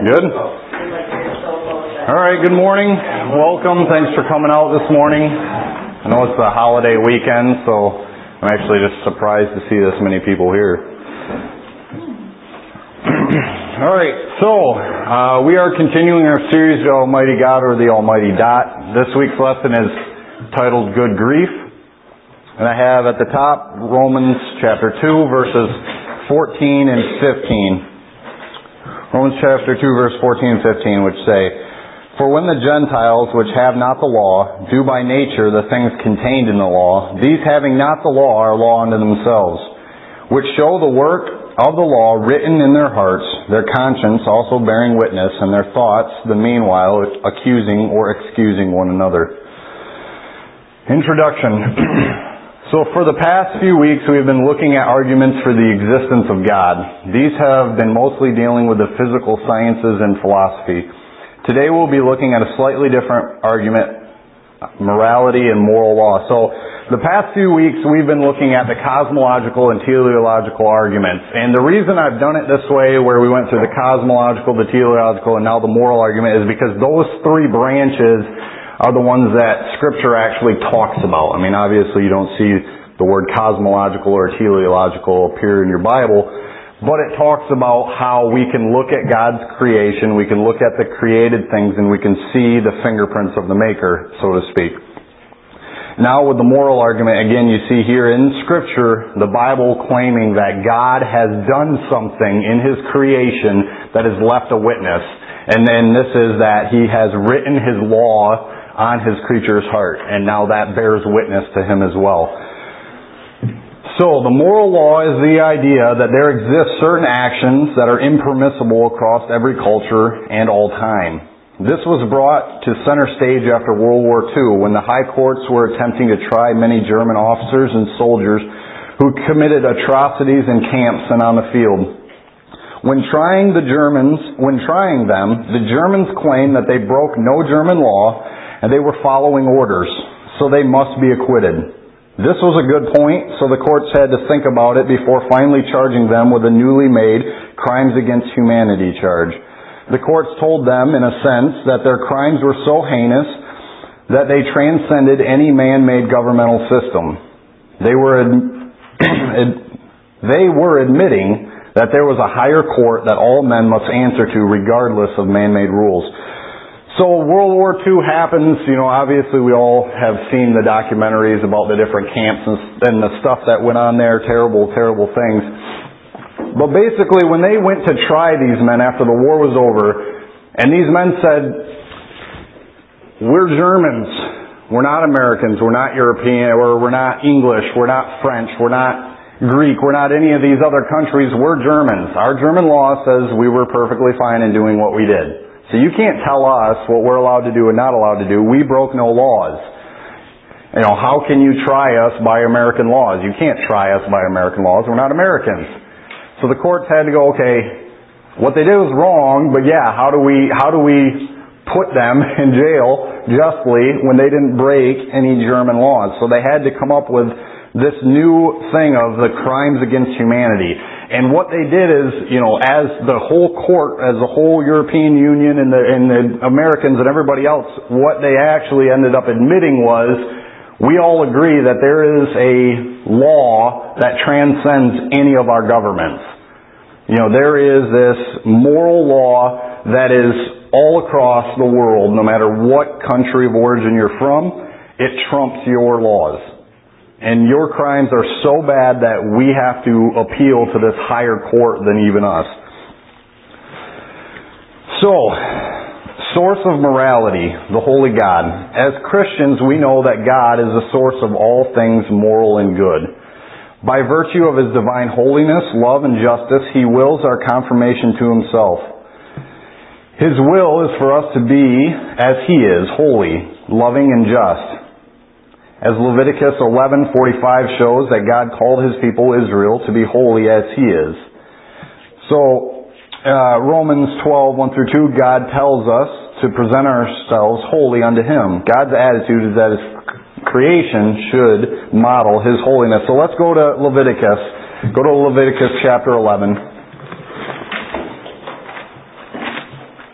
Good? All right, good morning. Welcome. Thanks for coming out this morning. I know it's a holiday weekend, so I'm actually just surprised to see this many people here. All right, so we are continuing our series, The Almighty God or the Almighty Dot. This week's lesson is titled Good Grief. And I have at the top Romans chapter 2, verses 14 and 15. Romans chapter 2, verse 14 and 15, which say, "For when the Gentiles, which have not the law, do by nature the things contained in the law, these having not the law are law unto themselves, which show the work of the law written in their hearts, their conscience also bearing witness, and their thoughts the meanwhile accusing or excusing one another." Introduction. So for the past few weeks we have been looking at arguments for the existence of God. These have been mostly dealing with the physical sciences and philosophy. Today we'll be looking at a slightly different argument, morality and moral law. So the past few weeks we've been looking at the cosmological and teleological arguments. And the reason I've done it this way, where we went through the cosmological, the teleological, and now the moral argument, is because those three branches are the ones that Scripture actually talks about. I mean, obviously you don't see the word cosmological or teleological appear in your Bible, but it talks about how we can look at God's creation, we can look at the created things, and we can see the fingerprints of the Maker, so to speak. Now with the moral argument, again, you see here in Scripture, the Bible claiming that God has done something in His creation that has left a witness. And then this is that He has written His law on His creature's heart, and now that bears witness to Him as well. So, the moral law is the idea that there exist certain actions that are impermissible across every culture and all time. This was brought to center stage after World War II, when the high courts were attempting to try many German officers and soldiers who committed atrocities in camps and on the field. When trying them, the Germans claimed that they broke no German law, and they were following orders, so they must be acquitted. This was a good point, so the courts had to think about it before finally charging them with a newly made crimes against humanity charge. The courts told them, in a sense, that their crimes were so heinous that they transcended any man-made governmental system. They were admitting that there was a higher court that all men must answer to regardless of man-made rules. So World War II happens, obviously we all have seen the documentaries about the different camps and the stuff that went on there, terrible, terrible things. But basically when they went to try these men after the war was over, and these men said, "We're Germans, we're not Americans, we're not European, or we're not English, we're not French, we're not Greek, we're not any of these other countries, we're Germans. Our German law says we were perfectly fine in doing what we did. So you can't tell us what we're allowed to do and not allowed to do. We broke no laws. How can you try us by American laws? You can't try us by American laws. We're not Americans." So the courts had to go, okay, what they did was wrong, but yeah, how do we put them in jail justly when they didn't break any German laws? So they had to come up with this new thing of the crimes against humanity. And what they did is, as the whole court, as the whole European Union and the Americans and everybody else, what they actually ended up admitting was, we all agree that there is a law that transcends any of our governments. There is this moral law that is all across the world, no matter what country of origin you're from, it trumps your laws. And your crimes are so bad that we have to appeal to this higher court than even us. So, source of morality, the Holy God. As Christians, we know that God is the source of all things moral and good. By virtue of His divine holiness, love, and justice, He wills our conformation to Himself. His will is for us to be as He is, holy, loving, and just. As Leviticus 11:45 shows that God called His people Israel to be holy as He is. So, Romans 12:1-2, God tells us to present ourselves holy unto Him. God's attitude is that His creation should model His holiness. So let's go to Leviticus. Go to Leviticus chapter 11.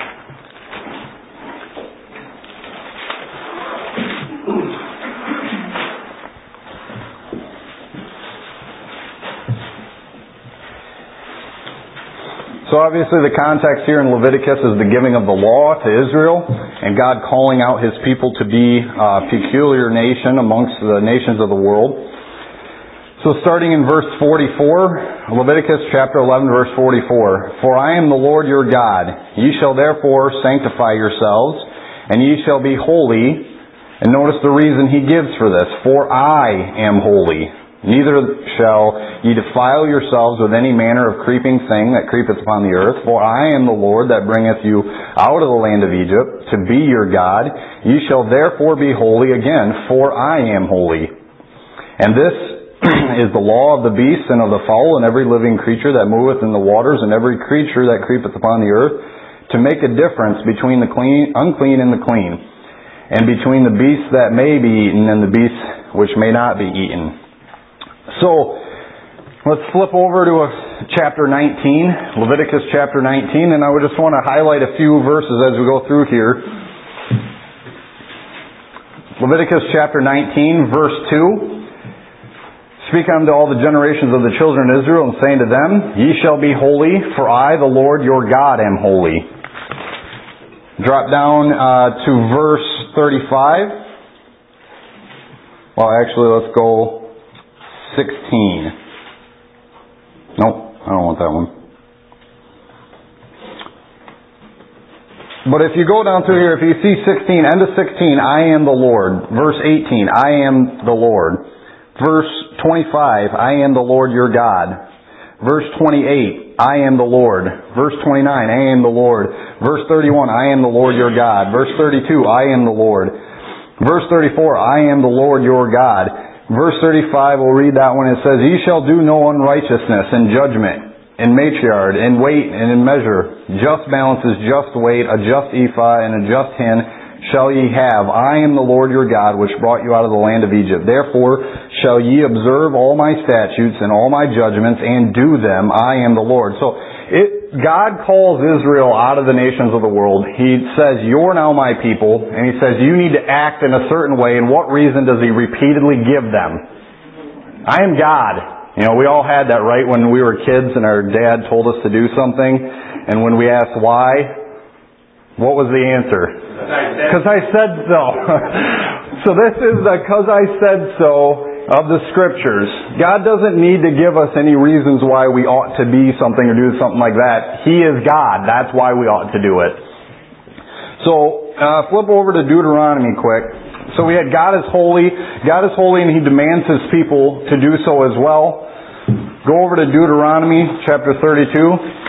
obviously the context here in Leviticus is the giving of the law to Israel and God calling out His people to be a peculiar nation amongst the nations of the world. So starting in verse 44, Leviticus chapter 11 verse 44, For I am the Lord your God. Ye shall therefore sanctify yourselves, and ye shall be holy. And notice the reason He gives for this. For I am holy. Neither shall ye defile yourselves with any manner of creeping thing that creepeth upon the earth. For I am the Lord that bringeth you out of the land of Egypt, to be your God. Ye shall therefore be holy again, for I am holy. And this is the law of the beasts and of the fowl and every living creature that moveth in the waters and every creature that creepeth upon the earth, to make a difference between the unclean and the clean, and between the beasts that may be eaten and the beasts which may not be eaten. So, let's flip over to chapter 19, Leviticus chapter 19, and I would just want to highlight a few verses as we go through here. Leviticus chapter 19, verse 2. Speak unto all the generations of the children of Israel, and saying to them, Ye shall be holy, for I, the Lord your God, am holy. Drop down to verse 35. Well, actually, let's go 16. Nope, I don't want that one. But if you go down through here, if you see 16, end of 16, I am the Lord. Verse 18, I am the Lord. Verse 25, I am the Lord your God. Verse 28, I am the Lord. Verse 29, I am the Lord. Verse 31, I am the Lord your God. Verse 32, I am the Lord. Verse 34, I am the Lord your God. Verse 35, we'll read that one. It says, Ye shall do no unrighteousness in judgment, in matriard, in weight, and in measure. Just balances, just weight, a just ephah, and a just hin shall ye have. I am the Lord your God, which brought you out of the land of Egypt. Therefore shall ye observe all my statutes and all my judgments, and do them. I am the Lord. So, God calls Israel out of the nations of the world. He says, You're now my people. And He says, you need to act in a certain way. And what reason does He repeatedly give them? I am God. You know, we all had that, right, when we were kids and our dad told us to do something. And when we asked why, what was the answer? Because I said so. So this is the because I said so of the Scriptures. God doesn't need to give us any reasons why we ought to be something or do something like that. He is God. That's why we ought to do it. So, flip over to Deuteronomy quick. So we had God is holy. God is holy and He demands His people to do so as well. Go over to Deuteronomy chapter 32.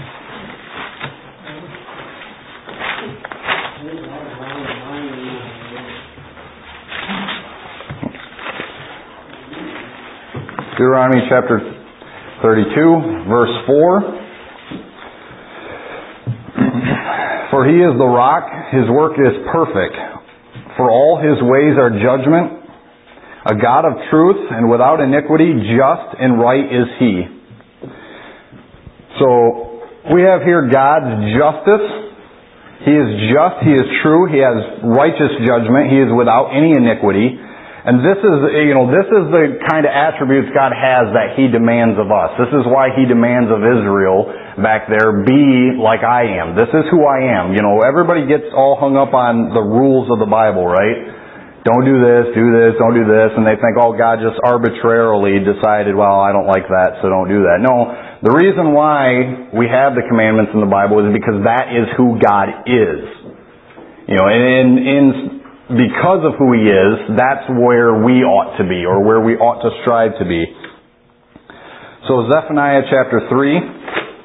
Deuteronomy chapter 32, verse 4. For He is the rock, His work is perfect. For all His ways are judgment. A God of truth and without iniquity, just and right is He. So, we have here God's justice. He is just, He is true, He has righteous judgment, He is without any iniquity. And this is the kind of attributes God has that He demands of us. This is why He demands of Israel back there, be like I am. This is who I am. You know, everybody gets all hung up on the rules of the Bible, right? Don't do this, don't do this. And they think, oh, God just arbitrarily decided, well, I don't like that, so don't do that. No, the reason why we have the commandments in the Bible is because that is who God is. You know, because of who He is, that's where we ought to be, or where we ought to strive to be. So Zephaniah chapter 3.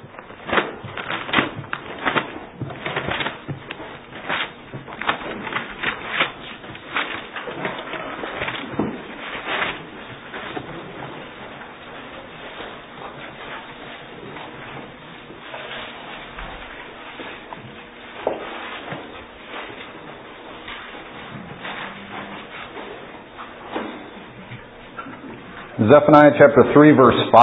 Zephaniah chapter 3 verse 5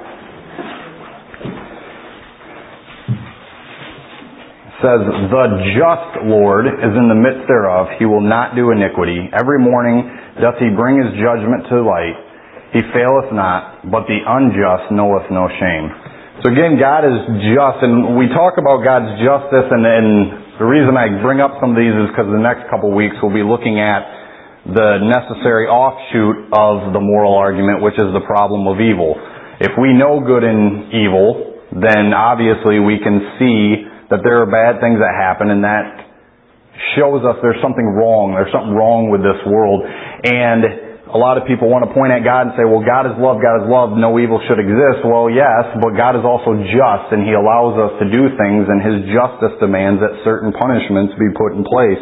says, The just Lord is in the midst thereof. He will not do iniquity. Every morning doth He bring His judgment to light. He faileth not, but the unjust knoweth no shame. So again, God is just, and we talk about God's justice, and the reason I bring up some of these is because the next couple weeks we'll be looking at the necessary offshoot of the moral argument, which is the problem of evil. If we know good and evil, then obviously we can see that there are bad things that happen, and that shows us there's something wrong. There's something wrong with this world. And a lot of people want to point at God and say, well, God is love, God is love, no evil should exist. Well, yes, but God is also just, and He allows us to do things, and His justice demands that certain punishments be put in place.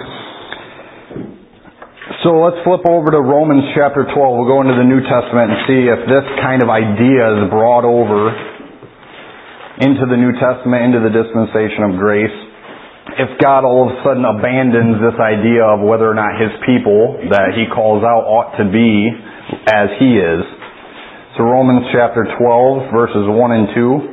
So let's flip over to Romans chapter 12. We'll go into the New Testament and see if this kind of idea is brought over into the New Testament, into the dispensation of grace. If God all of a sudden abandons this idea of whether or not His people that He calls out ought to be as He is. So Romans chapter 12, verses 1 and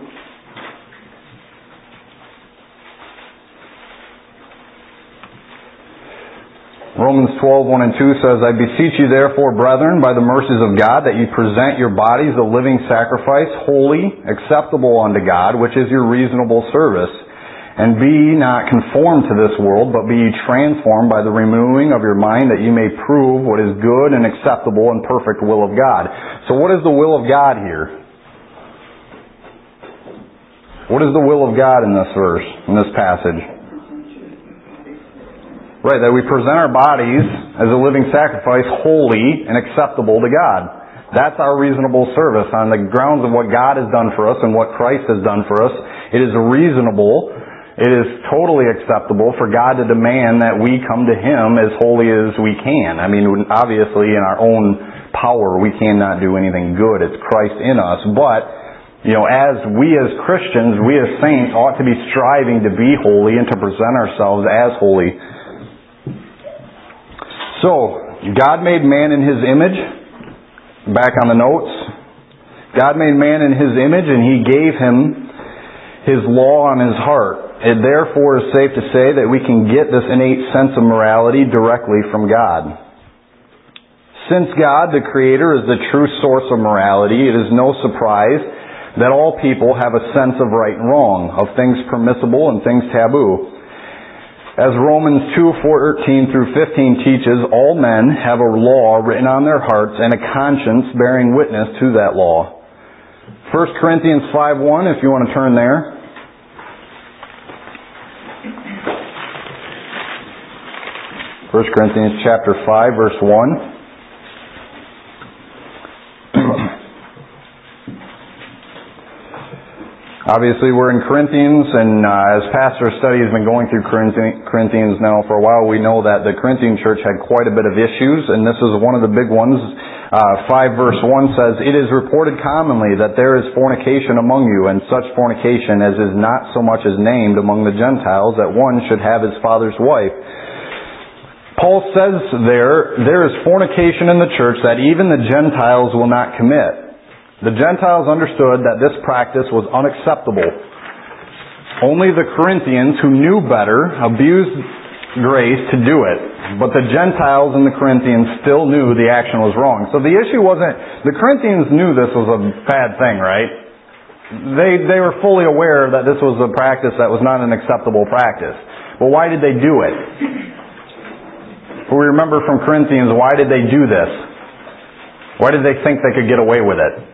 2. Romans 12, 1 and 2 says, I beseech you therefore, brethren, by the mercies of God, that ye present your bodies a living sacrifice, holy, acceptable unto God, which is your reasonable service. And be not conformed to this world, but be ye transformed by the renewing of your mind, that ye may prove what is good and acceptable and perfect will of God. So what is the will of God here? What is the will of God in this verse, in this passage? Right, that we present our bodies as a living sacrifice, holy and acceptable to God. That's our reasonable service on the grounds of what God has done for us and what Christ has done for us. It is reasonable. It is totally acceptable for God to demand that we come to Him as holy as we can. I mean, obviously in our own power we cannot do anything good. It's Christ in us. But, as Christians, we as saints ought to be striving to be holy and to present ourselves as holy. So, God made man in His image. Back on the notes. God made man in His image, and He gave him His law on his heart. It therefore is safe to say that we can get this innate sense of morality directly from God. Since God, the Creator, is the true source of morality, it is no surprise that all people have a sense of right and wrong, of things permissible and things taboo. As Romans 2:14 through 15 teaches, all men have a law written on their hearts and a conscience bearing witness to that law. 1 Corinthians 5:1, if you want to turn there. 1 Corinthians chapter 5, verse 1. Obviously, we're in Corinthians, and as Pastor Study has been going through Corinthians now for a while, we know that the Corinthian church had quite a bit of issues, and this is one of the big ones. 5 verse 1 says, It is reported commonly that there is fornication among you, and such fornication as is not so much as named among the Gentiles, that one should have his father's wife. Paul says there is fornication in the church that even the Gentiles will not commit. The Gentiles understood that this practice was unacceptable. Only the Corinthians, who knew better, abused grace to do it. But the Gentiles and the Corinthians still knew the action was wrong. So the issue wasn't, the Corinthians knew this was a bad thing, right? They were fully aware that this was a practice that was not an acceptable practice. But why did they do it? We remember from Corinthians, why did they do this? Why did they think they could get away with it?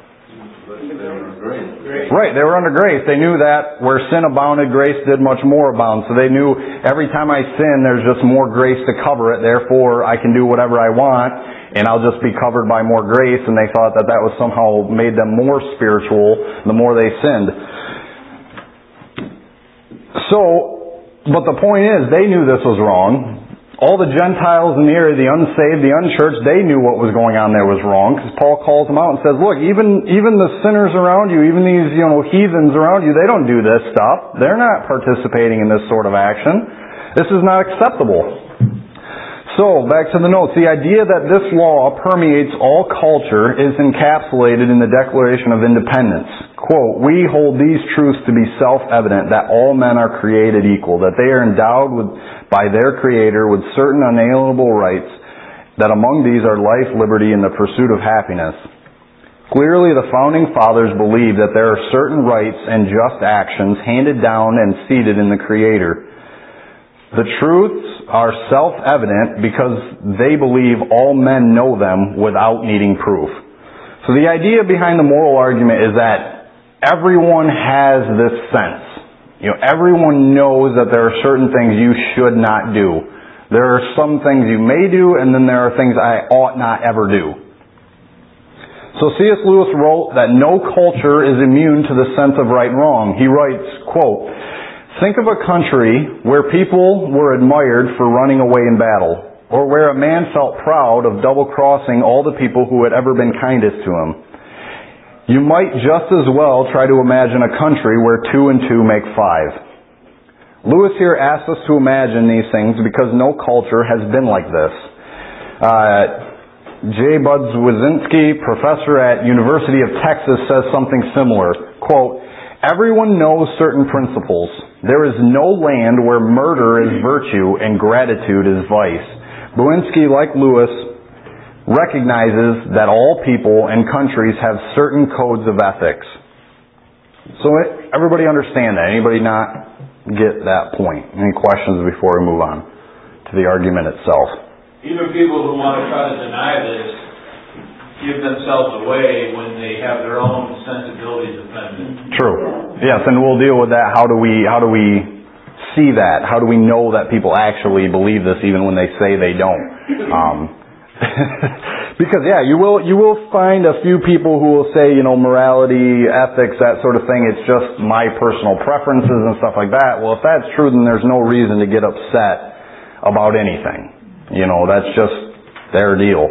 Right, they were under grace. They knew that where sin abounded, grace did much more abound. So they knew every time I sin, there's just more grace to cover it. Therefore, I can do whatever I want, and I'll just be covered by more grace. And they thought that was somehow made them more spiritual the more they sinned. But the point is, they knew this was wrong. All the Gentiles in the area, the unsaved, the unchurched, they knew what was going on there was wrong, because Paul calls them out and says, look, even the sinners around you, even these heathens around you, they don't do this stuff. They're not participating in this sort of action. This is not acceptable. So, back to the notes. The idea that this law permeates all culture is encapsulated in the Declaration of Independence. Quote, we hold these truths to be self-evident, that all men are created equal, that they are endowed by their Creator with certain unalienable rights, that among these are life, liberty, and the pursuit of happiness. Clearly, the Founding Fathers believed that there are certain rights and just actions handed down and seated in the Creator. The truths are self-evident because they believe all men know them without needing proof. So the idea behind the moral argument is that everyone has this sense. Everyone knows that there are certain things you should not do. There are some things you may do, and then there are things I ought not ever do. So C.S. Lewis wrote that no culture is immune to the sense of right and wrong. He writes, quote, "Think of a country where people were admired for running away in battle, or where a man felt proud of double-crossing all the people who had ever been kindest to him. You might just as well try to imagine a country where 2 and 2 make 5. Lewis here asks us to imagine these things because no culture has been like this. J. Budzynski, professor at University of Texas, says something similar. Quote, "Everyone knows certain principles. There is no land where murder is virtue and gratitude is vice." Budzynski, like Lewis, recognizes that all people and countries have certain codes of ethics. So everybody understand that? Anybody not get that point? Any questions before we move on to the argument itself? Even people who want to try to deny this give themselves away when they have their own sensibilities offended. True. Yes, and we'll deal with that. How do we see that? How do we know that people actually believe this even when they say they don't? Because you will find a few people who will say, morality, ethics, that sort of thing, it's just my personal preferences and stuff like that. Well, if that's true, then there's no reason to get upset about anything. That's just their deal.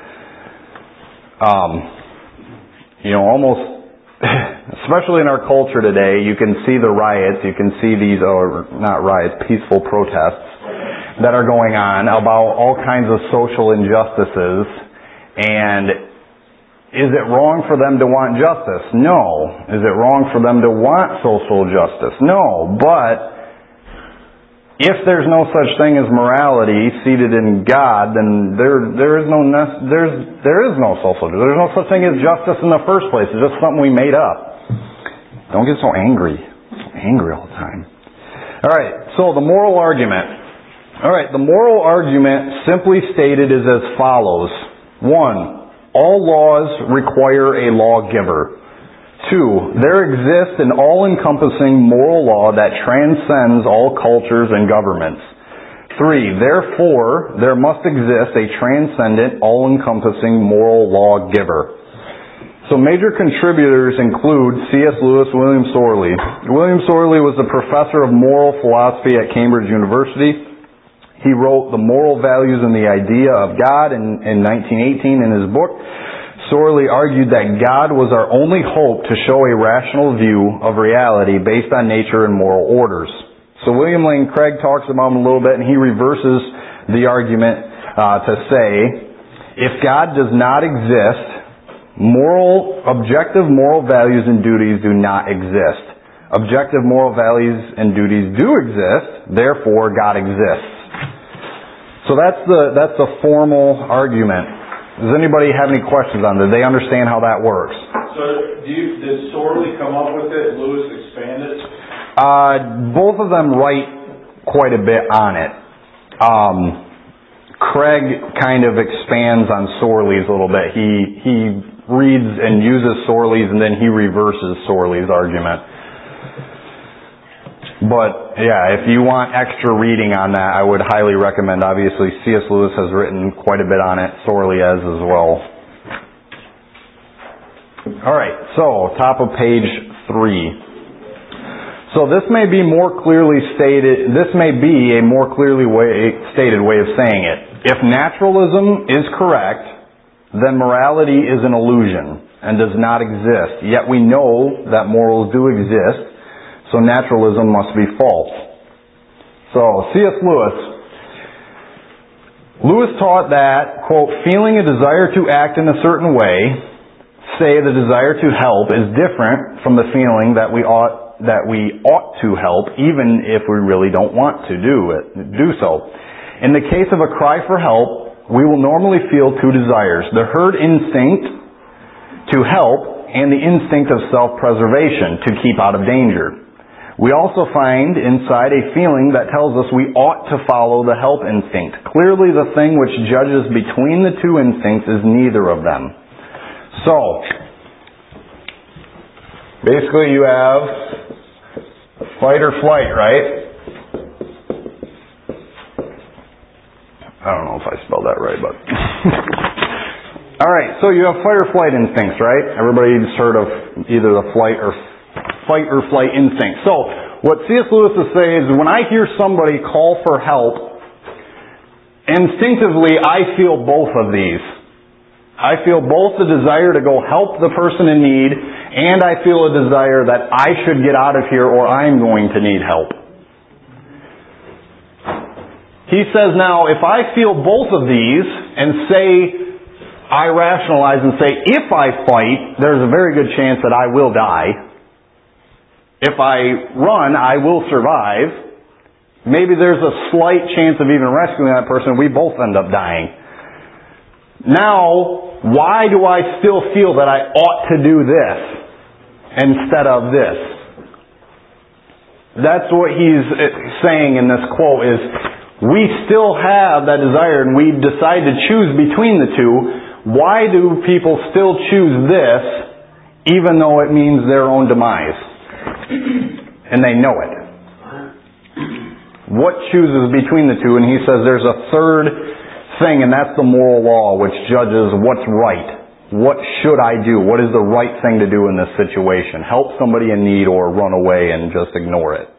Almost, especially in our culture today, you can see the riots, you can see these, or not riots, peaceful protests that are going on about all kinds of social injustices. And is it wrong for them to want justice? No. Is it wrong for them to want social justice? No. But if there's no such thing as morality seated in God, then there is no social justice. There's no such thing as justice in the first place. It's just something we made up. Don't get so angry. Angry all the time. All right. So the moral argument. All right. The moral argument, simply stated, is as follows: 1. All laws require a lawgiver. 2. There exists an all-encompassing moral law that transcends all cultures and governments. 3. Therefore, there must exist a transcendent, all-encompassing moral lawgiver. So major contributors include C.S. Lewis, William Sorley. William Sorley was a professor of moral philosophy at Cambridge University. He wrote The Moral Values and the Idea of God in 1918 in his book. Sorley argued that God was our only hope to show a rational view of reality based on nature and moral orders. So William Lane Craig talks about him a little bit, and he reverses the argument to say, if God does not exist, objective moral values and duties do not exist. Objective moral values and duties do exist, therefore God exists. So that's the formal argument. Does anybody have any questions on it? Do they understand how that works? So did Sorley come up with it? Lewis expand it? Both of them write quite a bit on it. Craig kind of expands on Sorley's a little bit. He reads and uses Sorley's, and then he reverses Sorley's argument. But, if you want extra reading on that, I would highly recommend. Obviously, C.S. Lewis has written quite a bit on it. Sorley has as well. Alright, so, top of page 3. So this may be more clearly stated, this may be a more clearly stated way of saying it. If naturalism is correct, then morality is an illusion and does not exist. Yet we know that morals do exist. So naturalism must be false. So, C.S. Lewis taught that, quote, feeling a desire to act in a certain way, say the desire to help, is different from the feeling that we ought to help, even if we really don't want to do so. In the case of a cry for help, we will normally feel two desires. The herd instinct to help, and the instinct of self-preservation, to keep out of danger. We also find inside a feeling that tells us we ought to follow the help instinct. Clearly, the thing which judges between the two instincts is neither of them. So, basically you have fight or flight, right? I don't know if I spelled that right, but... Alright, so you have fight or flight instincts, right? Everybody's heard of either the fight or flight instinct. So, what C.S. Lewis is saying is when I hear somebody call for help, instinctively I feel both of these. I feel both the desire to go help the person in need, and I feel a desire that I should get out of here or I'm going to need help. He says now, if I feel both of these and say, I rationalize and say, if I fight, there's a very good chance that I will die. If I run, I will survive. Maybe there's a slight chance of even rescuing that person. We both end up dying. Now, why do I still feel that I ought to do this instead of this? That's what he's saying in this quote is, we still have that desire and we decide to choose between the two. Why do people still choose this even though it means their own demise? And they know it. What chooses between the two? And he says there's a third thing, and that's the moral law, which judges what's right. What should I do? What is the right thing to do in this situation? Help somebody in need or run away and just ignore it.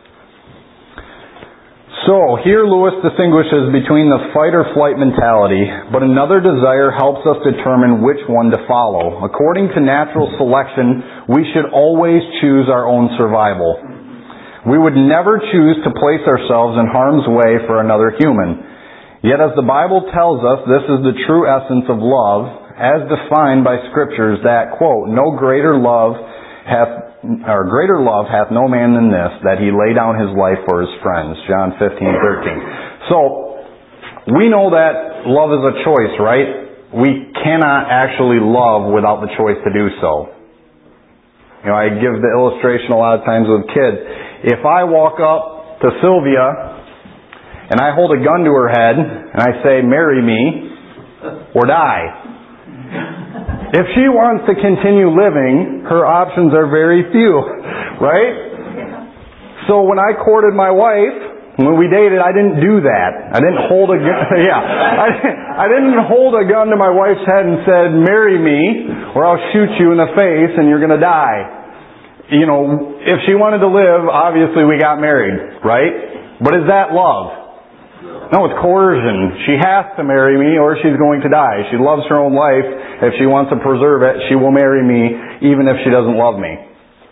So, here Lewis distinguishes between the fight or flight mentality, but another desire helps us determine which one to follow. According to natural selection, we should always choose our own survival. We would never choose to place ourselves in harm's way for another human. Yet as the Bible tells us, this is the true essence of love, as defined by Scriptures that, quote, greater love hath no man than this, that he lay down his life for his friends. John 15:13. So, we know that love is a choice, right? We cannot actually love without the choice to do so. You know, I give the illustration a lot of times with kids. If I walk up to Sylvia and I hold a gun to her head and I say, marry me or die. If she wants to continue living, her options are very few, right? So when I courted my wife, when we dated, I didn't do that. I didn't hold a gun. I didn't hold a gun to my wife's head and said, marry me or I'll shoot you in the face and you're going to die. You know, if she wanted to live, obviously we got married, right? But is that love? No, it's coercion. She has to marry me or she's going to die. She loves her own life. If she wants to preserve it, she will marry me even if she doesn't love me.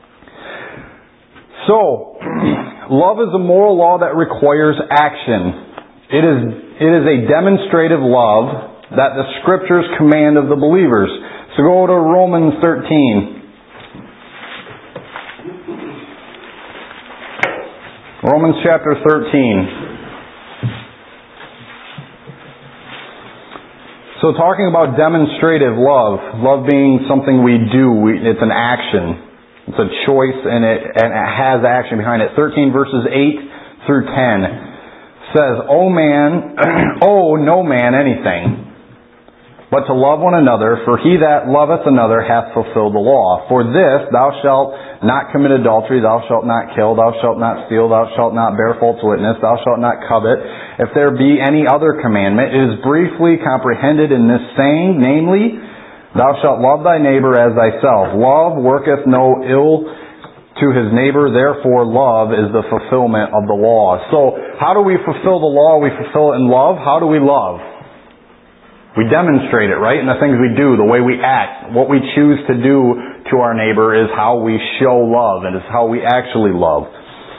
So, love is a moral law that requires action. It is a demonstrative love that the Scriptures command of the believers. So go to Romans 13. Romans chapter 13. So talking about demonstrative love being something we do, it's an action. It's a choice and it has action behind it. 13 verses 8 through 10 says, owe no man anything, but to love one another, for he that loveth another hath fulfilled the law. For this, thou shalt not commit adultery, thou shalt not kill, thou shalt not steal, thou shalt not bear false witness, thou shalt not covet. If there be any other commandment, it is briefly comprehended in this saying, namely, thou shalt love thy neighbor as thyself. Love worketh no ill to his neighbor, therefore love is the fulfillment of the law. So, how do we fulfill the law? We fulfill it in love. How do we love? We demonstrate it, right? In the things we do, the way we act. What we choose to do to our neighbor is how we show love, and is how we actually love.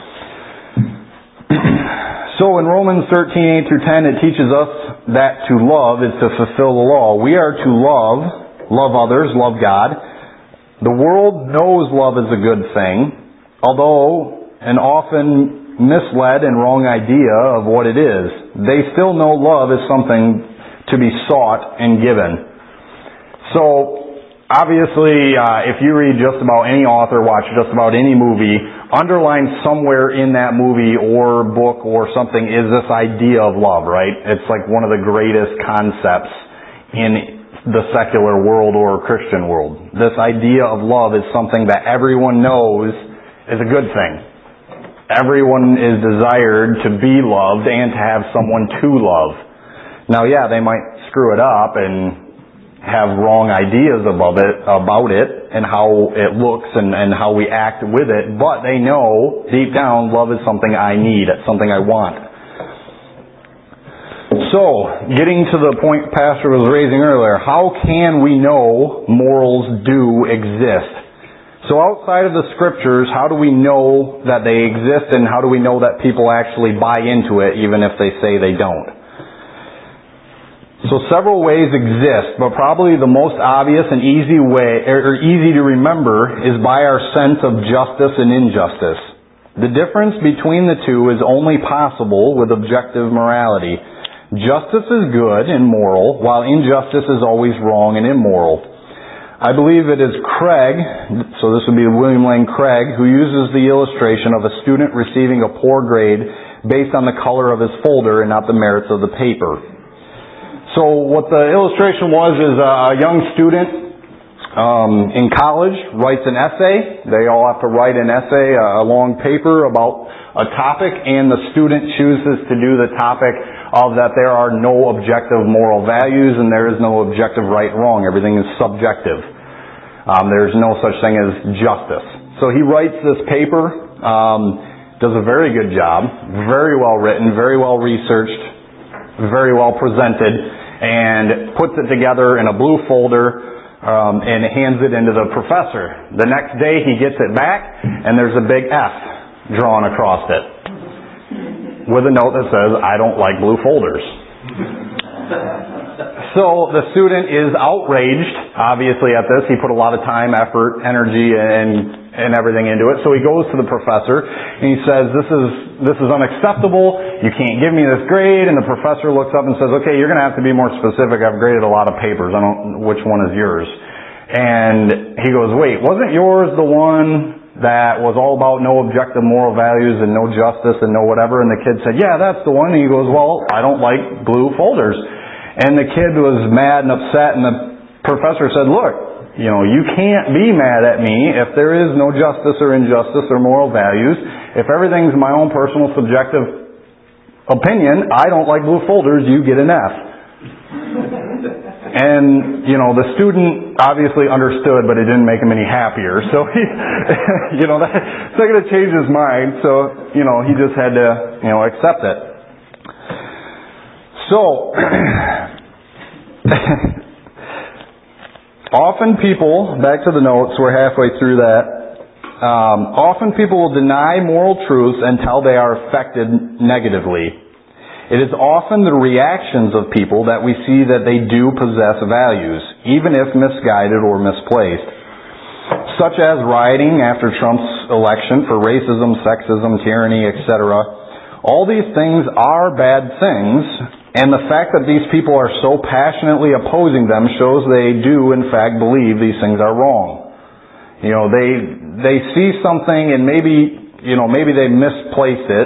So in Romans 13, 8 through 10, it teaches us that to love is to fulfill the law. We are to love others, love God. The world knows love is a good thing, although an often misled and wrong idea of what it is. They still know love is something to be sought and given. So, obviously, if you read just about any author, watch just about any movie, underlined somewhere in that movie or book or something is this idea of love, right? It's like one of the greatest concepts in the secular world or Christian world. This idea of love is something that everyone knows is a good thing. Everyone is desired to be loved and to have someone to love. Now, yeah, they might screw it up and have wrong ideas about it and how it looks and how we act with it, but they know deep down love is something I need, it's something I want. So, getting to the point Pastor was raising earlier, how can we know morals do exist? So outside of the Scriptures, how do we know that they exist, and how do we know that people actually buy into it even if they say they don't? So several ways exist, but probably the most obvious and easy way, or easy to remember, is by our sense of justice and injustice. The difference between the two is only possible with objective morality. Justice is good and moral, while injustice is always wrong and immoral. I believe it is Craig, so this would be William Lane Craig, who uses the illustration of a student receiving a poor grade based on the color of his folder and not the merits of the paper. So what the illustration was is a young student in college writes an essay. They all have to write an essay, a long paper about a topic, and the student chooses to do the topic of that there are no objective moral values and there is no objective right and wrong. Everything is subjective. There's no such thing as justice. So he writes this paper, does a very good job, very well written, very well researched, very well presented, and puts it together in a blue folder and hands it into the professor. The next day he gets it back and there's a big F drawn across it with a note that says, "I don't like blue folders." So the student is outraged, obviously, at this. He put a lot of time, effort, energy, and everything into it. So he goes to the professor and he says, this is unacceptable. You can't give me this grade. And the professor looks up and says, "Okay, you're going to have to be more specific. I've graded a lot of papers. I don't, which one is yours?" And he goes, "Wait, wasn't yours the one that was all about no objective moral values and no justice and no whatever?" And the kid said, "Yeah, that's the one." And he goes, "Well, I don't like blue folders." And the kid was mad and upset, and the professor said, "Look, you can't be mad at me if there is no justice or injustice or moral values. If everything's my own personal subjective opinion, I don't like blue folders, you get an F." And, the student obviously understood, but it didn't make him any happier. So he, that's not going to change his mind. So, he just had to, accept it. So, often people, back to the notes, we're halfway through that. Often people will deny moral truths until they are affected negatively. It is often the reactions of people that we see that they do possess values, even if misguided or misplaced. Such as rioting after Trump's election for racism, sexism, tyranny, etc. All these things are bad things, and the fact that these people are so passionately opposing them shows they do, in fact, believe these things are wrong. They see something and maybe they misplace it.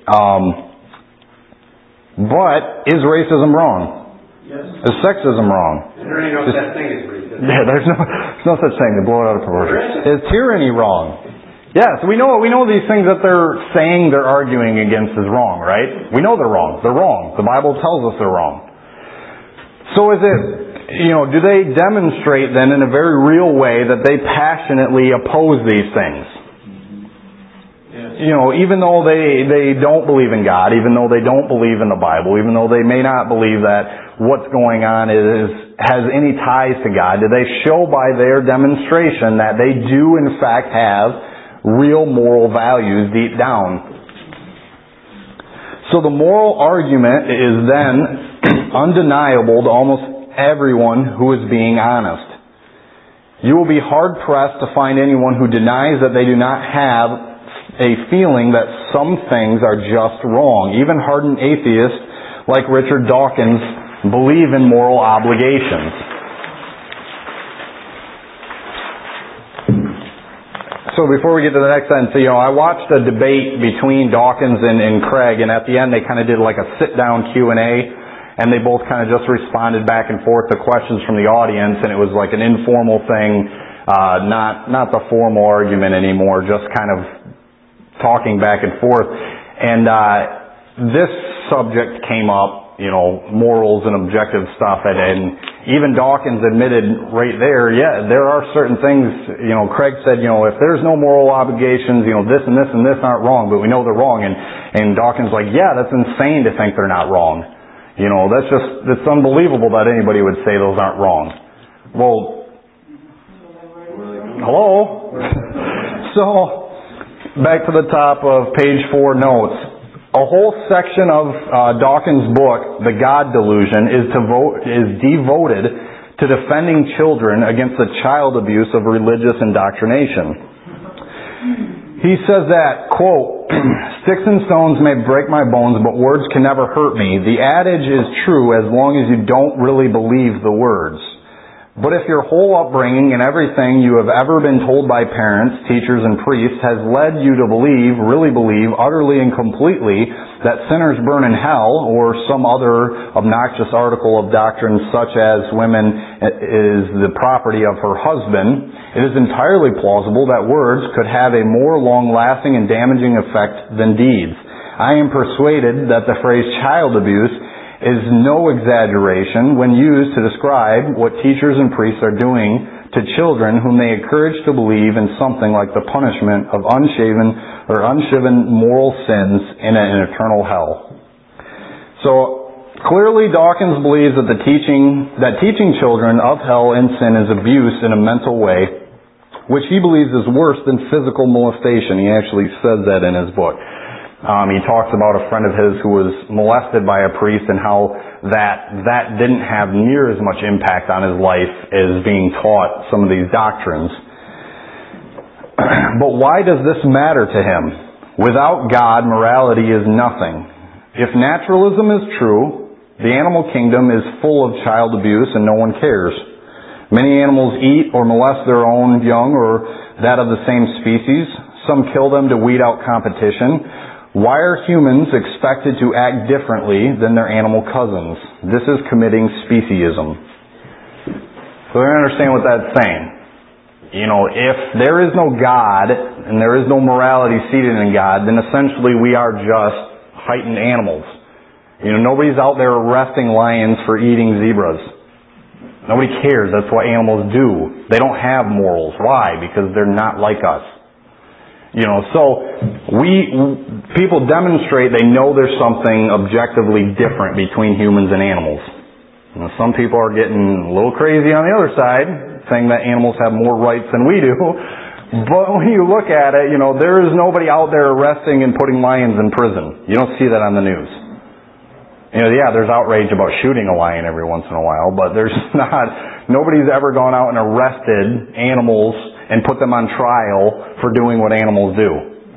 But is racism wrong? Yes. Is sexism wrong? There ain't no such thing as racism. Yeah, there's no such thing. They blow it out of proportion. Is tyranny wrong? Yes, we know these things that they're saying they're arguing against is wrong, right? We know they're wrong. They're wrong. The Bible tells us they're wrong. So is it, do they demonstrate then in a very real way that they passionately oppose these things? Even though they don't believe in God, even though they don't believe in the Bible, even though they may not believe that what's going on has any ties to God, do they show by their demonstration that they do in fact have real moral values deep down? So the moral argument is then undeniable to almost everyone who is being honest. You will be hard-pressed to find anyone who denies that they do not have a feeling that some things are just wrong. Even hardened atheists like Richard Dawkins believe in moral obligations. so before we get to the next sentence, I watched a debate between Dawkins and Craig, and at the end they kind of did like a sit-down Q&A, and they both kind of just responded back and forth to questions from the audience, and it was like an informal thing, not the formal argument anymore, just kind of talking back and forth. And this subject came up, morals and objective stuff, and even Dawkins admitted right there, there are certain things, Craig said, if there's no moral obligations, this and this and this aren't wrong, but we know they're wrong, and Dawkins like, that's insane to think they're not wrong. It's unbelievable that anybody would say those aren't wrong. Well, hello? So, back to the top of page 4 notes. A whole section of Dawkins' book, The God Delusion, is devoted to defending children against the child abuse of religious indoctrination. He says that, quote, "Sticks and stones may break my bones, but words can never hurt me. The adage is true as long as you don't really believe the words. But if your whole upbringing and everything you have ever been told by parents, teachers, and priests has led you to really believe, utterly and completely, that sinners burn in hell, or some other obnoxious article of doctrine such as women is the property of her husband, it is entirely plausible that words could have a more long-lasting and damaging effect than deeds. I am persuaded that the phrase child abuse is no exaggeration when used to describe what teachers and priests are doing to children whom they encourage to believe in something like the punishment of unshiven moral sins in an eternal hell." So clearly Dawkins believes that teaching children of hell and sin is abuse in a mental way, which he believes is worse than physical molestation. He actually says that in his book. He talks about a friend of his who was molested by a priest and how that didn't have near as much impact on his life as being taught some of these doctrines. But why does this matter to him? Without God, morality is nothing. If naturalism is true, the animal kingdom is full of child abuse and no one cares. Many animals eat or molest their own young or that of the same species. Some kill them to weed out competition. Why are humans expected to act differently than their animal cousins? This is committing speciesism. So we understand what that's saying. If there is no God and there is no morality seated in God, then essentially we are just heightened animals. Nobody's out there arresting lions for eating zebras. Nobody cares. That's what animals do. They don't have morals. Why? Because they're not like us. People demonstrate they know there's something objectively different between humans and animals. Some people are getting a little crazy on the other side, saying that animals have more rights than we do. But when you look at it, there is nobody out there arresting and putting lions in prison. You don't see that on the news. There's outrage about shooting a lion every once in a while, but nobody's ever gone out and arrested animals and put them on trial for doing what animals do.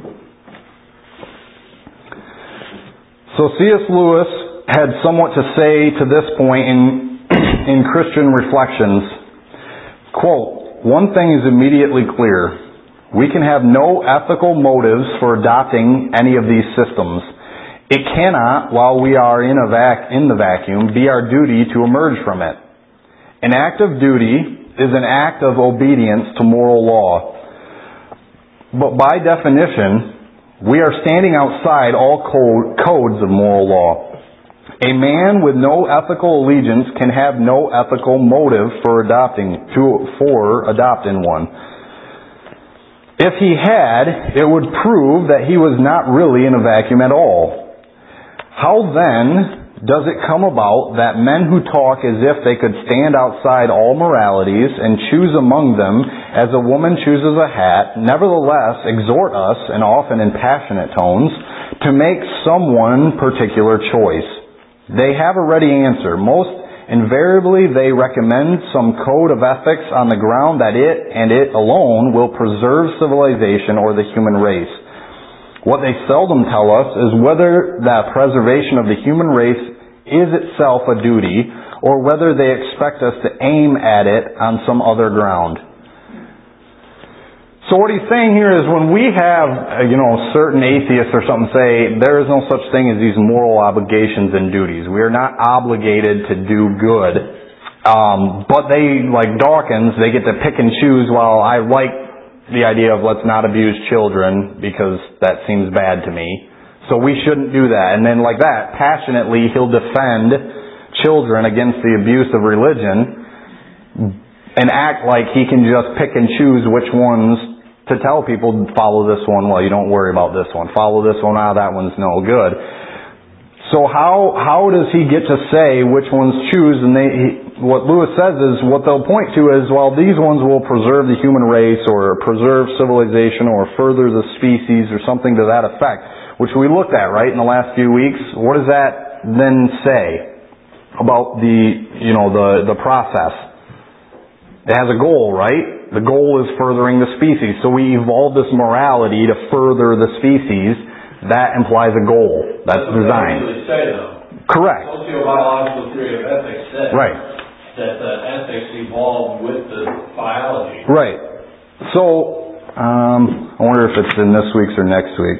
So C.S. Lewis had somewhat to say to this point in Christian Reflections. Quote, "One thing is immediately clear. We can have no ethical motives for adopting any of these systems. It cannot, while we are in the vacuum, be our duty to emerge from it. An act of duty is an act of obedience to moral law. But by definition, we are standing outside all codes of moral law. A man with no ethical allegiance can have no ethical motive for adopting one. If he had, it would prove that he was not really in a vacuum at all. How then does it come about that men who talk as if they could stand outside all moralities and choose among them as a woman chooses a hat, nevertheless exhort us, and often in passionate tones, to make some one particular choice? They have a ready answer. Most invariably they recommend some code of ethics on the ground that it, and it alone, will preserve civilization or the human race. What they seldom tell us is whether that preservation of the human race is itself a duty, or whether they expect us to aim at it on some other ground." So So what he's saying here is when we have, certain atheists or something say there is no such thing as these moral obligations and duties. We are not obligated to do good. But they, like Dawkins, they get to pick and choose, well, I like the idea of let's not abuse children because that seems bad to me. So we shouldn't do that. And then like that, passionately, he'll defend children against the abuse of religion and act like he can just pick and choose which ones to tell people, follow this one, well, you don't worry about this one. Follow this one, that one's no good. So how does he get to say which ones choose? And what Lewis says is, what they'll point to is, well, these ones will preserve the human race or preserve civilization or further the species or something to that effect, which we looked at, right, in the last few weeks. What does that then say about the process? It has a goal, right? The goal is furthering the species. So we evolved this morality to further the species. That implies a goal. That's design. What they say, though. Correct. Sociobiological theory of ethics says right. that ethics evolved with the biology. Right. So, I wonder if it's in this week's or next week.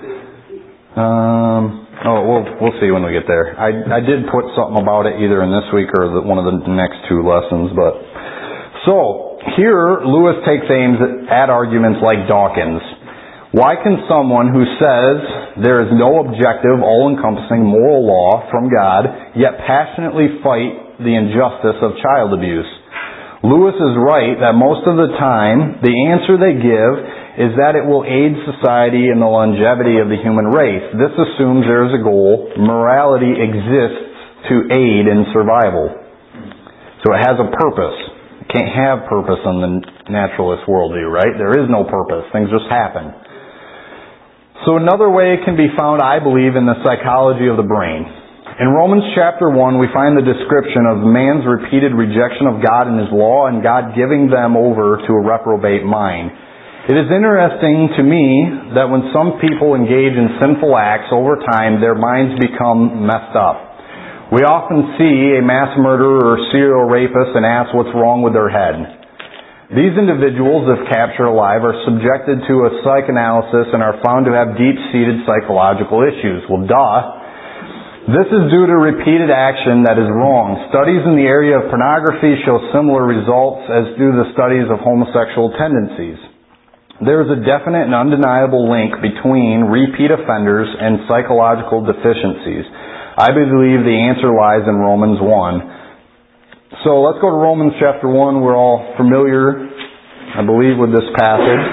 We'll see when we get there. I did put something about it either in this week or one of the next two lessons. So, here Lewis takes aims at arguments like Dawkins. Why can someone who says there is no objective, all-encompassing moral law from God, yet passionately fight the injustice of child abuse? Lewis is right that most of the time, the answer they give is that it will aid society and the longevity of the human race. This assumes there is a goal. Morality exists to aid in survival. So it has a purpose. It can't have purpose in the naturalist worldview, right? There is no purpose. Things just happen. So another way it can be found, I believe, in the psychology of the brain. In Romans chapter 1, we find the description of man's repeated rejection of God and His law and God giving them over to a reprobate mind. It is interesting to me that when some people engage in sinful acts over time, their minds become messed up. We often see a mass murderer or serial rapist and ask what's wrong with their head. These individuals, if captured alive, are subjected to a psychoanalysis and are found to have deep-seated psychological issues. Well, duh. This is due to repeated action that is wrong. Studies in the area of pornography show similar results as do the studies of homosexual tendencies. There is a definite and undeniable link between repeat offenders and psychological deficiencies. I believe the answer lies in Romans 1. So let's go to Romans chapter 1. We're all familiar, I believe, with this passage.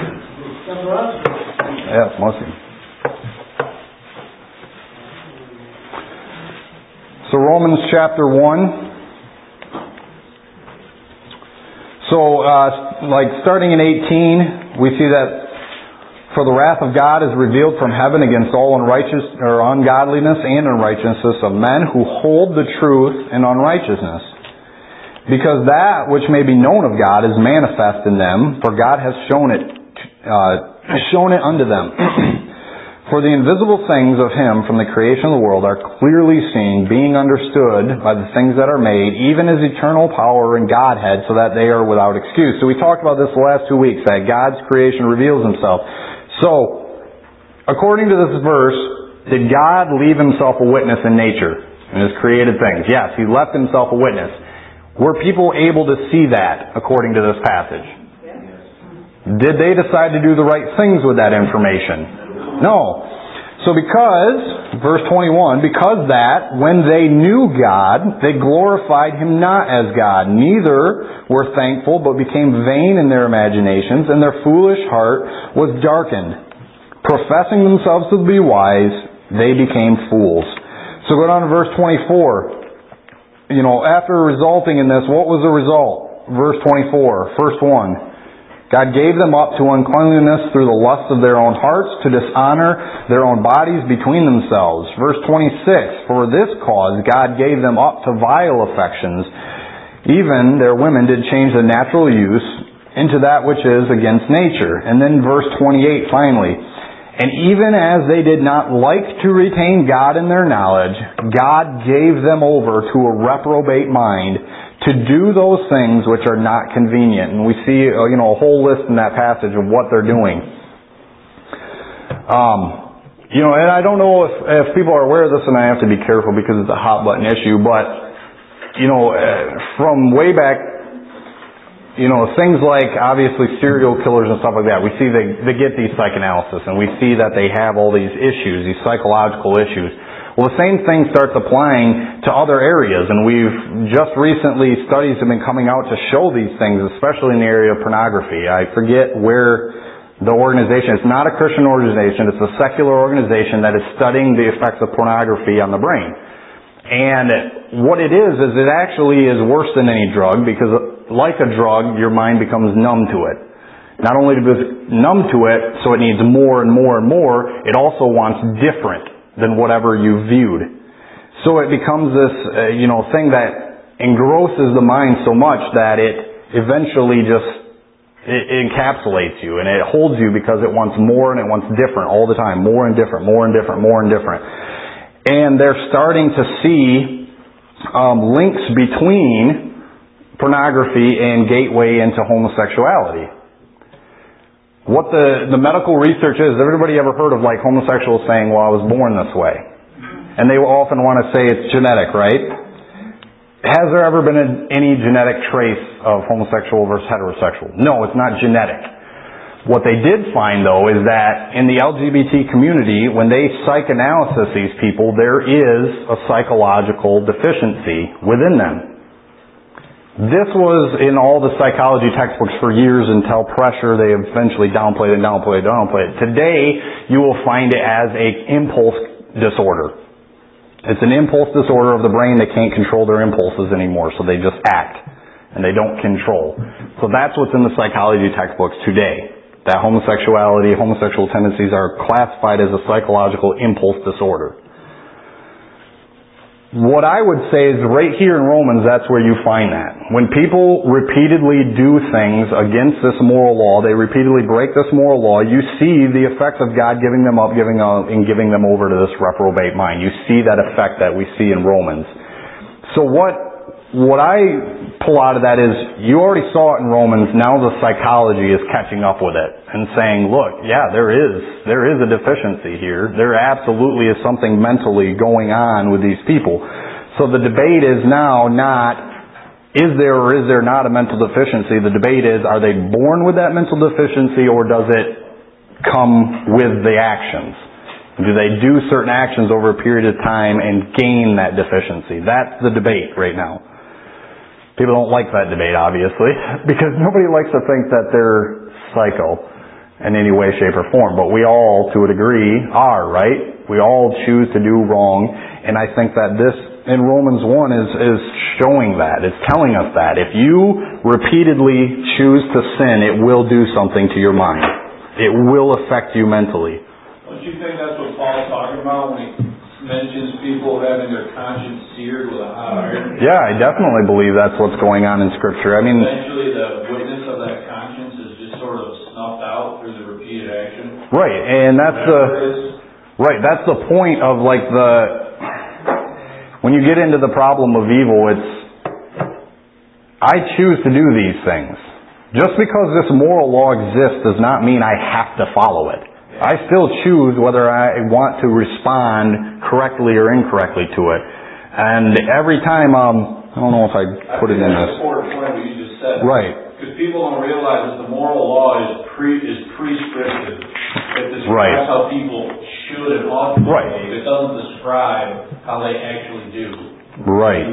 Yes, mostly. So Romans chapter 1. So, starting in 18, we see that for the wrath of God is revealed from heaven against all ungodliness and unrighteousness of men who hold the truth in unrighteousness. Because that which may be known of God is manifest in them, for God has shown it unto them. For the invisible things of Him from the creation of the world are clearly seen, being understood by the things that are made, even His eternal power and Godhead, so that they are without excuse. So we talked about this the last 2 weeks, that God's creation reveals Himself. So, according to this verse, did God leave Himself a witness in nature, in His created things? Yes, He left Himself a witness. Were people able to see that according to this passage? Yes. Did they decide to do the right things with that information? No. So verse 21, because that when they knew God, they glorified Him not as God, neither were thankful, but became vain in their imaginations, and their foolish heart was darkened. Professing themselves to be wise, they became fools. So go down to verse 24. After resulting in this, what was the result? Verse 24, first one. God gave them up to uncleanliness through the lust of their own hearts, to dishonor their own bodies between themselves. Verse 26, for this cause God gave them up to vile affections. Even their women did change the natural use into that which is against nature. And then verse 28 finally. And even as they did not like to retain God in their knowledge, God gave them over to a reprobate mind to do those things which are not convenient. And we see, a whole list in that passage of what they're doing. And I don't know if people are aware of this, and I have to be careful because it's a hot button issue, but, from way back, things like obviously serial killers and stuff like that, we see they get these psychoanalysis, and we see that they have all these issues, these psychological issues. Well, the same thing starts applying to other areas, and we've just recently, studies have been coming out to show these things, especially in the area of pornography. I forget where the organization, it's not a Christian organization, it's a secular organization that is studying the effects of pornography on the brain. And what it is it actually is worse than any drug, because like a drug, your mind becomes numb to it. Not only is it numb to it, so it needs more and more and more, it also wants different than whatever you viewed. So it becomes this, thing that engrosses the mind so much that it eventually it encapsulates you, and it holds you because it wants more and it wants different all the time. More and different, more and different, more and different. And they're starting to see links between pornography and gateway into homosexuality. What the medical research is, everybody ever heard of homosexuals saying, well, I was born this way? And they will often want to say it's genetic, right? Has there ever been any genetic trace of homosexual versus heterosexual? No, it's not genetic. What they did find, though, is that in the LGBT community, when they psychoanalysis these people, there is a psychological deficiency within them. This was in all the psychology textbooks for years until pressure, they eventually downplayed it. Today, you will find it as an impulse disorder. It's an impulse disorder of the brain. They can't control their impulses anymore, so they just act, and they don't control. So that's what's in the psychology textbooks today. That homosexual tendencies are classified as a psychological impulse disorder. What I would say is right here in Romans, that's where you find that. When people repeatedly do things against this moral law, they repeatedly break this moral law, you see the effects of God giving them up, and giving them over to this reprobate mind. You see that effect that we see in Romans. So what I pull out of that is, you already saw it in Romans, now the psychology is catching up with it and saying, look, yeah, there is a deficiency here. There absolutely is something mentally going on with these people. So the debate is now not, is there or is there not a mental deficiency? The debate is, are they born with that mental deficiency, or does it come with the actions? Do they do certain actions over a period of time and gain that deficiency? That's the debate right now. People don't like that debate, obviously, because nobody likes to think that they're psycho in any way, shape, or form. But we all, to a degree, are, right? We all choose to do wrong. And I think that this, in Romans 1, is showing that. It's telling us that. If you repeatedly choose to sin, it will do something to your mind. It will affect you mentally. Don't you think that's what Paul's talking about when he mentions people having their conscience seared with a hot iron? Yeah, I definitely believe that's what's going on in Scripture. I mean, eventually the witness of that conscience is just sort of snuffed out through the repeated action. Right, and that's the point of when you get into the problem of evil, it's, I choose to do these things. Just because this moral law exists does not mean I have to follow it. I still choose whether I want to respond correctly or incorrectly to it. And every time, I don't know if I put it in this. That's an important point what you just said. Right. Because people don't realize that the moral law is prescriptive. It describes right. how people should and ought to behave. Right. It doesn't describe how they actually do. Right.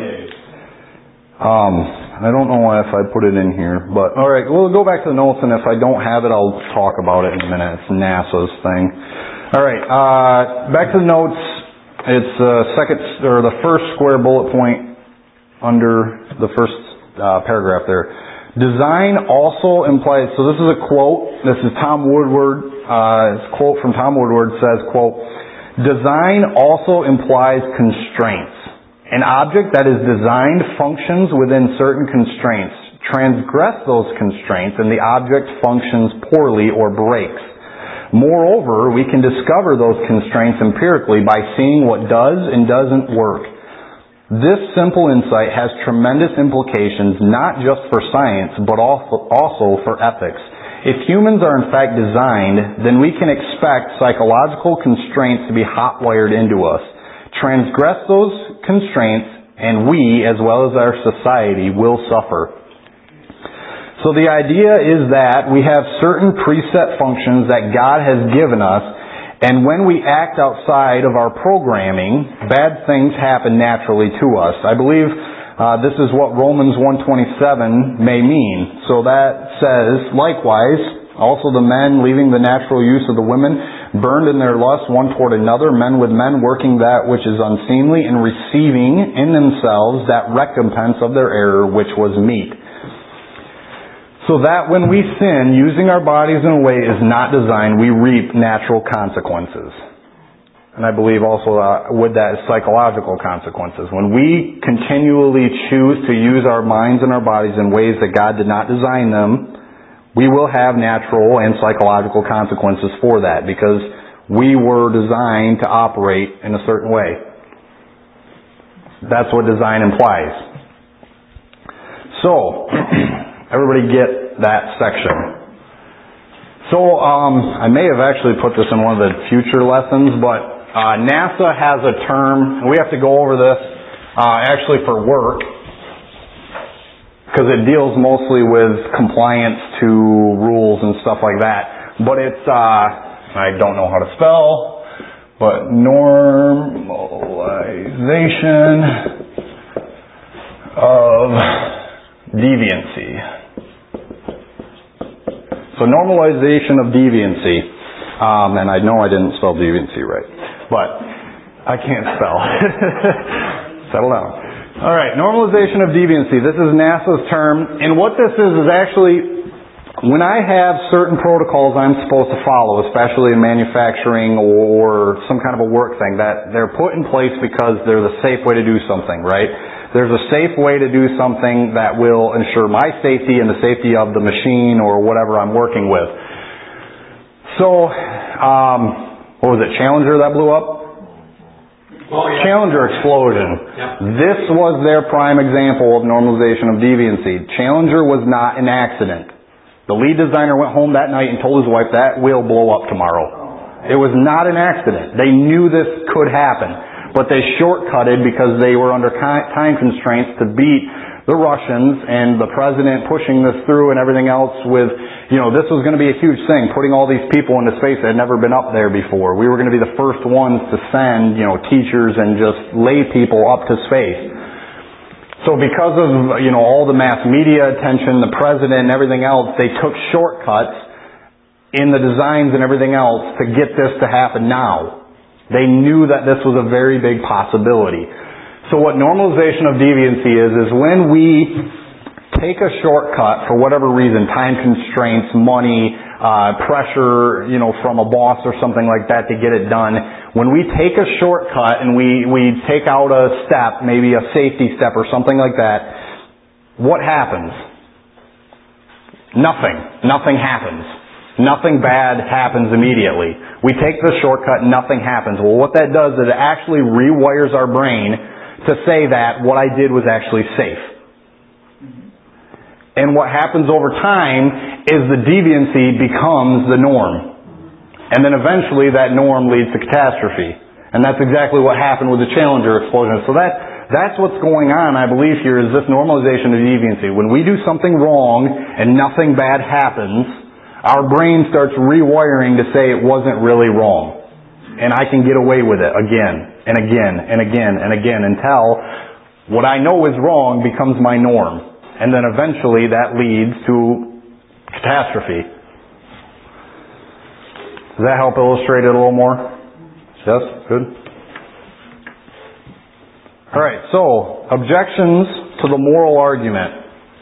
I don't know if I put it in here, but alright, we'll go back to the notes, and if I don't have it, I'll talk about it in a minute. It's NASA's thing. Alright, back to the notes. It's the first square bullet point under the first paragraph there. Design also implies, so this is a quote, this is Tom Woodward, it's a quote from Tom Woodward, says, quote, design also implies constraints. An object that is designed functions within certain constraints. Transgress those constraints and the object functions poorly or breaks. Moreover, we can discover those constraints empirically by seeing what does and doesn't work. This simple insight has tremendous implications not just for science, but also for ethics. If humans are in fact designed, then we can expect psychological constraints to be hot-wired into us. Transgress those constraints, and we, as well as our society, will suffer. So the idea is that we have certain preset functions that God has given us, and when we act outside of our programming, bad things happen naturally to us. I believe this is what Romans 1:27 may mean. So that says, likewise, also the men, leaving the natural use of the women, burned in their lust one toward another, men with men, working that which is unseemly, and receiving in themselves that recompense of their error which was meet. So that when we sin, using our bodies in a way is not designed, we reap natural consequences. And I believe also with that is psychological consequences. When we continually choose to use our minds and our bodies in ways that God did not design them, we will have natural and psychological consequences for that, because we were designed to operate in a certain way. That's what design implies. So, everybody get that section. So, I may have actually put this in one of the future lessons, but NASA has a term, and we have to go over this actually for work, because it deals mostly with compliance to rules and stuff like that. But it's, I don't know how to spell, but normalization of deviancy. So normalization of deviancy. And I know I didn't spell deviancy right, but I can't spell. Settle down. All right, normalization of deviancy. This is NASA's term. And what this is actually, when I have certain protocols I'm supposed to follow, especially in manufacturing or some kind of a work thing, that they're put in place because they're the safe way to do something, right? There's a safe way to do something that will ensure my safety and the safety of the machine or whatever I'm working with. So, what was it, Challenger that blew up? Oh, yeah. Challenger explosion. Yeah. This was their prime example of normalization of deviancy. Challenger was not an accident. The lead designer went home that night and told his wife, that will blow up tomorrow. It was not an accident. They knew this could happen. But they shortcutted because they were under time constraints to beat the Russians and the president pushing this through and everything else with, this was going to be a huge thing, putting all these people into space that had never been up there before. We were going to be the first ones to send, teachers and just lay people up to space. So because of, all the mass media attention, the president and everything else, they took shortcuts in the designs and everything else to get this to happen now. They knew that this was a very big possibility. So what normalization of deviancy is when we take a shortcut for whatever reason, time constraints, money, pressure, from a boss or something like that to get it done. When we take a shortcut and we take out a step, maybe a safety step or something like that, what happens? Nothing happens. Nothing bad happens immediately. We take the shortcut, nothing happens. Well, what that does is it actually rewires our brain to say that what I did was actually safe. And what happens over time is the deviancy becomes the norm. And then eventually that norm leads to catastrophe. And that's exactly what happened with the Challenger explosion. So that's what's going on, I believe, here is this normalization of deviancy. When we do something wrong and nothing bad happens, our brain starts rewiring to say it wasn't really wrong. And I can get away with it again and again and again and again until what I know is wrong becomes my norm. And then eventually that leads to catastrophe. Does that help illustrate it a little more? Yes? Good? Alright, so objections to the moral argument.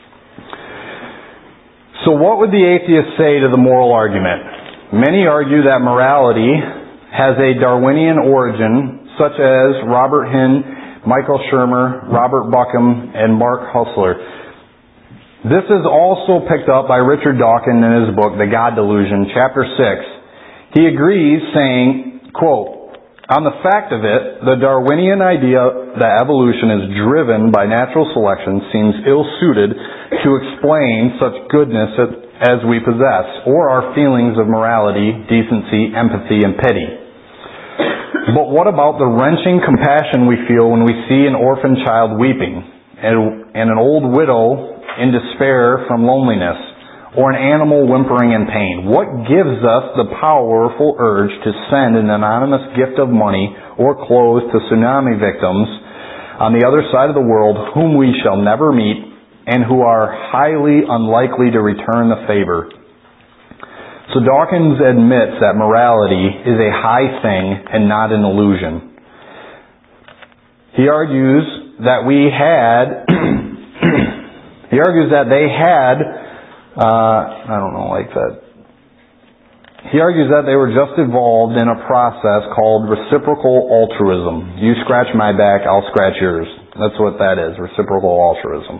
So what would the atheist say to the moral argument? Many argue that morality has a Darwinian origin, such as Robert Hinn, Michael Shermer, Robert Buckham, and Mark Hustler. This is also picked up by Richard Dawkins in his book, The God Delusion, Chapter 6. He agrees, saying, quote, On the fact of it, the Darwinian idea that evolution is driven by natural selection seems ill-suited to explain such goodness as we possess, or our feelings of morality, decency, empathy, and pity. But what about the wrenching compassion we feel when we see an orphan child weeping, and an old widow in despair from loneliness, or an animal whimpering in pain? What gives us the powerful urge to send an anonymous gift of money or clothes to tsunami victims on the other side of the world whom we shall never meet and who are highly unlikely to return the favor? So Dawkins admits that morality is a high thing and not an illusion. He argues that they had He argues that they were just involved in a process called reciprocal altruism. You scratch my back, I'll scratch yours. That's what that is, reciprocal altruism.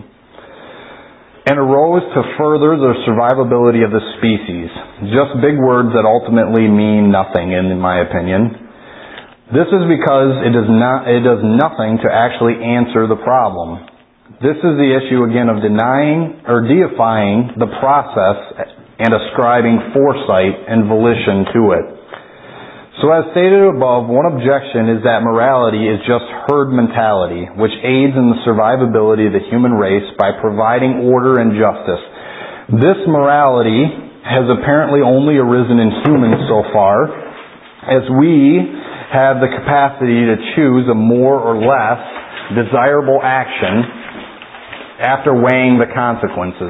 And arose to further the survivability of the species. Just big words that ultimately mean nothing, in my opinion. This is because it does nothing to actually answer the problem. This is the issue again of denying or deifying the process and ascribing foresight and volition to it. So as stated above, one objection is that morality is just herd mentality, which aids in the survivability of the human race by providing order and justice. This morality has apparently only arisen in humans so far, as we have the capacity to choose a more or less desirable action after weighing the consequences.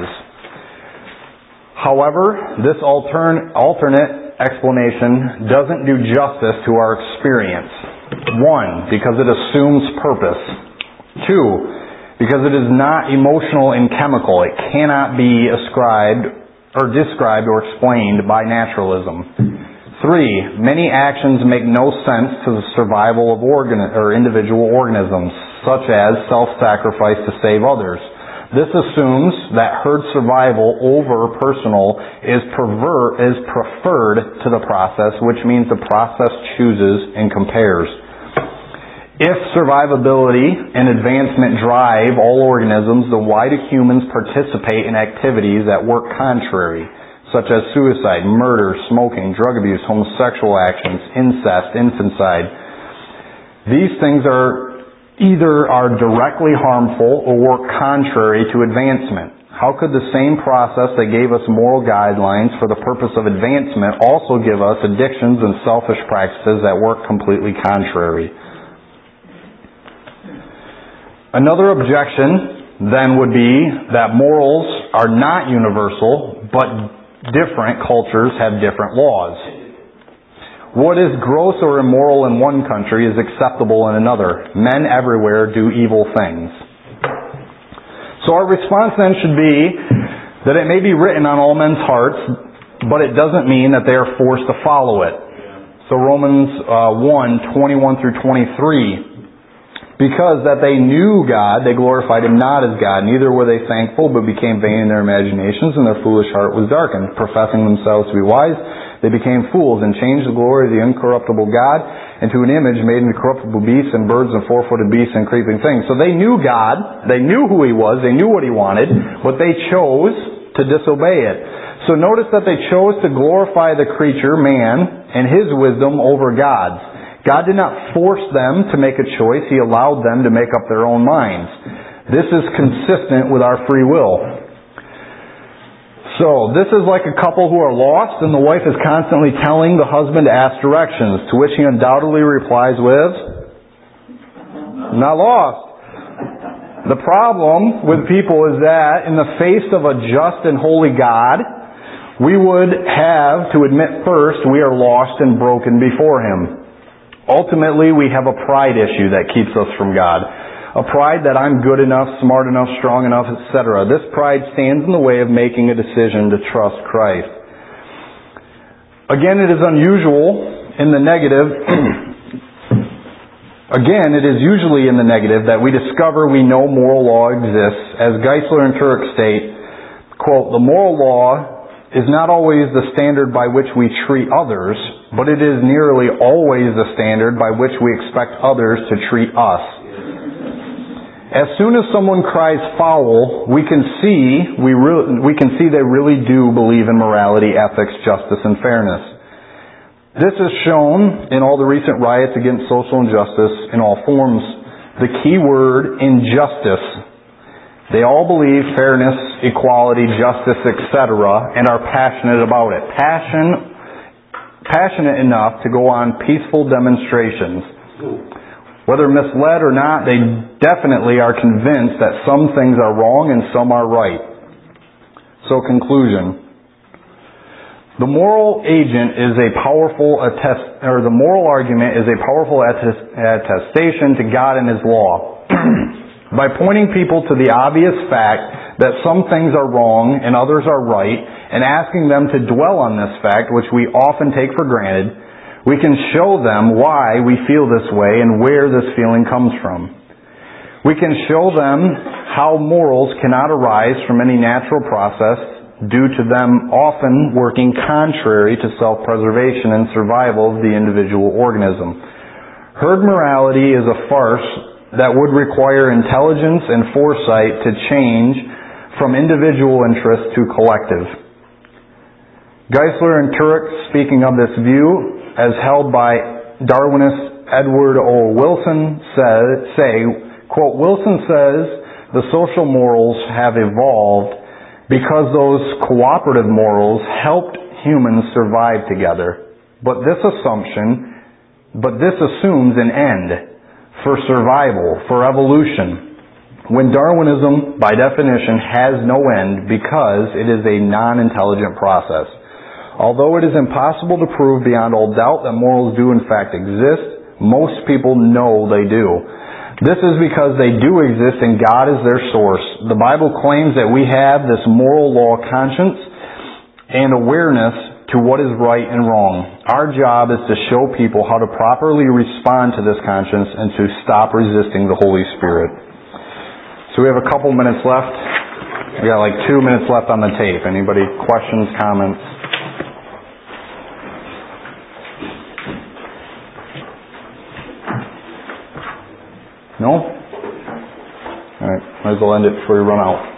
However, this alternate explanation doesn't do justice to our experience. 1, because it assumes purpose. 2, because it is not emotional and chemical. It cannot be described or explained by naturalism. 3, many actions make no sense to the survival of individual organisms, such as self-sacrifice to save others. This assumes that herd survival over personal is preferred to the process, which means the process chooses and compares. If survivability and advancement drive all organisms, then why do humans participate in activities that work contrary, such as suicide, murder, smoking, drug abuse, homosexual actions, incest, infanticide? These things either are directly harmful or work contrary to advancement. How could the same process that gave us moral guidelines for the purpose of advancement also give us addictions and selfish practices that work completely contrary? Another objection then would be that morals are not universal, but different cultures have different laws. What is gross or immoral in one country is acceptable in another. Men everywhere do evil things. So our response then should be that it may be written on all men's hearts, but it doesn't mean that they are forced to follow it. So Romans 1:21 through 23. Because that they knew God, they glorified Him not as God, neither were they thankful, but became vain in their imaginations, and their foolish heart was darkened. Professing themselves to be wise, they became fools, and changed the glory of the incorruptible God into an image made into corruptible beasts and birds and four-footed beasts and creeping things. So they knew God, they knew who He was, they knew what He wanted, but they chose to disobey it. So notice that they chose to glorify the creature, man, and his wisdom over God's. God did not force them to make a choice. He allowed them to make up their own minds. This is consistent with our free will. So, this is like a couple who are lost, and the wife is constantly telling the husband to ask directions, to which he undoubtedly replies with, "Not lost." The problem with people is that in the face of a just and holy God, we would have to admit first we are lost and broken before Him. Ultimately, we have a pride issue that keeps us from God. A pride that I'm good enough, smart enough, strong enough, etc. This pride stands in the way of making a decision to trust Christ. Again, it is unusual in the negative. Again, it is usually in the negative that we discover we know moral law exists. As Geisler and Turek state, quote, "The moral law is not always the standard by which we treat others, but it is nearly always the standard by which we expect others to treat us. As soon as someone cries foul, we can see they really do believe in morality, ethics, justice, and fairness. This is shown in all the recent riots against social injustice in all forms. The key word, injustice. They all believe fairness, equality, justice, etc., and are passionate about it. Passionate enough to go on peaceful demonstrations. Whether misled or not, they definitely are convinced that some things are wrong and some are right. So, conclusion. The moral argument is a powerful attestation to God and His law. By pointing people to the obvious fact that some things are wrong and others are right, and asking them to dwell on this fact, which we often take for granted, we can show them why we feel this way and where this feeling comes from. We can show them how morals cannot arise from any natural process due to them often working contrary to self-preservation and survival of the individual organism. Herd morality is a farce that would require intelligence and foresight to change from individual interest to collective. Geisler and Turek, speaking of this view, as held by Darwinist Edward O. Wilson, say, quote, Wilson says the social morals have evolved because those cooperative morals helped humans survive together. But this assumes an end for survival, for evolution, when Darwinism, by definition, has no end because it is a non-intelligent process. Although it is impossible to prove beyond all doubt that morals do in fact exist, most people know they do. This is because they do exist and God is their source. The Bible claims that we have this moral law conscience and awareness to what is right and wrong. Our job is to show people how to properly respond to this conscience and to stop resisting the Holy Spirit. So we have a couple minutes left. We got like 2 minutes left on the tape. Anybody questions, comments? No? Alright, might as well end it before we run out.